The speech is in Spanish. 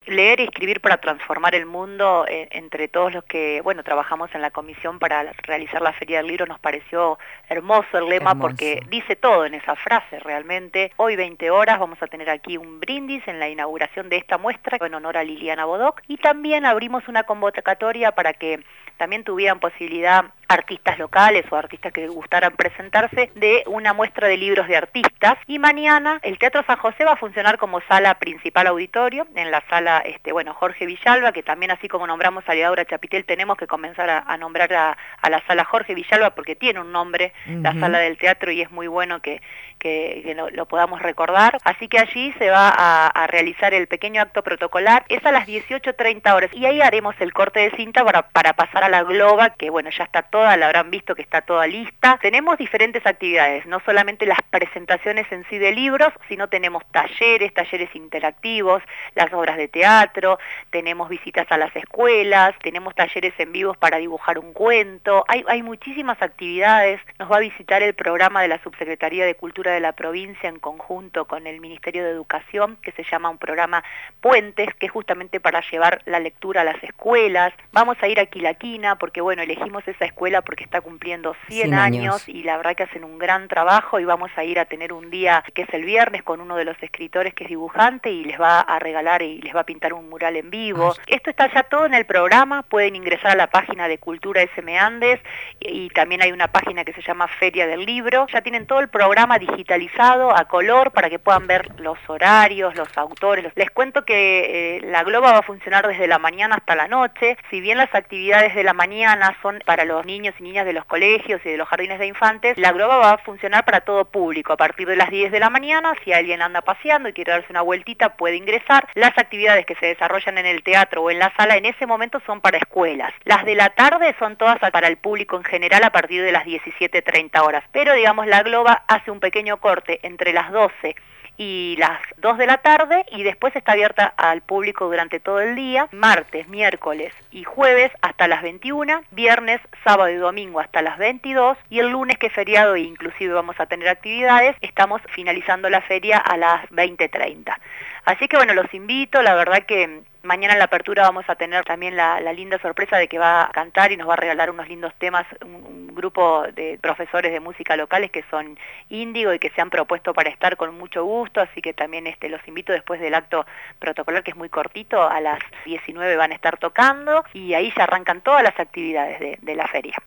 Leer y escribir para transformar el mundo, entre todos los que, bueno, trabajamos en la comisión para realizar la Feria del Libro, nos pareció hermoso el lema porque dice todo en esa frase realmente. Hoy 20 horas vamos a tener aquí un brindis en la inauguración de esta muestra en honor a Liliana Bodoc, y también abrimos una convocatoria para que también tuvieran posibilidad artistas locales o artistas que gustaran presentarse de una muestra de libros de artistas. Y mañana el Teatro San José va a funcionar como sala principal auditorio, en la sala Jorge Villalba, que también, así como nombramos a Liadora Chapitel, tenemos que comenzar a nombrar a la sala Jorge Villalba porque tiene un nombre, la sala del teatro, y es muy bueno que lo podamos recordar. Así que allí se va a realizar el pequeño acto protocolar, es a las 18:30 horas, y ahí haremos el corte de cinta para pasar a la globa, que bueno, ya está toda, la habrán visto que está toda lista. Tenemos diferentes actividades, no solamente las presentaciones en sí de libros, sino tenemos talleres interactivos, las obras de teatro, tenemos visitas a las escuelas, tenemos talleres en vivos para dibujar un cuento, hay muchísimas actividades. Nos va a visitar el programa de la Subsecretaría de Cultura de la provincia en conjunto con el Ministerio de Educación, que se llama un programa Puentes, que es justamente para llevar la lectura a las escuelas. Vamos a ir a Quilaquina porque, bueno, elegimos esa escuela porque está cumpliendo 100 años y la verdad que hacen un gran trabajo, y vamos a ir a tener un día que es el viernes con uno de los escritores que es dibujante y les va a regalar y les va a pintar un mural en vivo. Esto está ya todo en el programa, pueden ingresar a la página de Cultura SM Andes y también hay una página que se llama Feria del Libro. Ya tienen todo el programa digitalizado a color para que puedan ver los horarios, los autores. Les cuento que la Globa va a funcionar desde la mañana hasta la noche. Si bien las actividades de la mañana son para los niños y niñas de los colegios y de los jardines de infantes, la Globa va a funcionar para todo público. A partir de las 10 de la mañana, si alguien anda paseando y quiere darse una vueltita, puede ingresar. Las actividades que se desarrollan en el teatro o en la sala en ese momento son para escuelas. Las de la tarde son todas para el público en general a partir de las 17:30 horas. Pero, digamos, la Globa hace un pequeño corte entre las 12 y las 2 de la tarde y después está abierta al público durante todo el día, martes, miércoles y jueves hasta las 21, viernes, sábado y domingo hasta las 22, y el lunes, que es feriado e inclusive vamos a tener actividades, estamos finalizando la feria a las 20:30. Así que bueno, los invito, la verdad que mañana en la apertura vamos a tener también la linda sorpresa de que va a cantar y nos va a regalar unos lindos temas un grupo de profesores de música locales que son Índigo y que se han propuesto para estar con mucho gusto, así que también los invito después del acto protocolar, que es muy cortito, a las 19 van a estar tocando y ahí ya arrancan todas las actividades de la feria.